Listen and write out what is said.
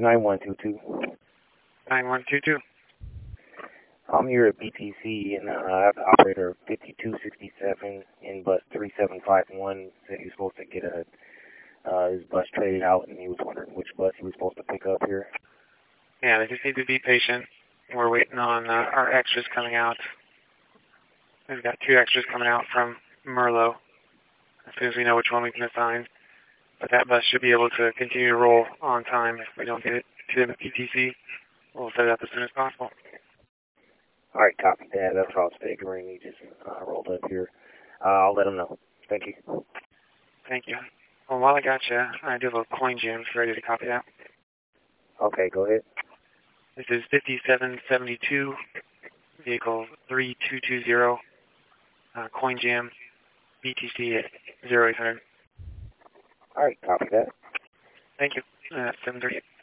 9122. 9122. I'm here at BTC, and I have the operator 5267 in bus 3751. Said he was supposed to get his bus traded out, and he was wondering which bus he was supposed to pick up here. Yeah, they just need to be patient. We're waiting on our extras coming out. We've got 2 extras coming out from Merlo as soon as we know which one we can assign. But that bus should be able to continue to roll on time. If we don't get it to them at PTC, we'll set it up as soon as possible. All right, copy that. That's what I was figuring. He just rolled up here. I'll let him know. Thank you. Thank you. Well, while I got you, I do have a coin jam ready to copy that. Okay, go ahead. This is 5772, vehicle 3220, coin jam, BTC at 0800. All right, copy that. Thank you. 7:30.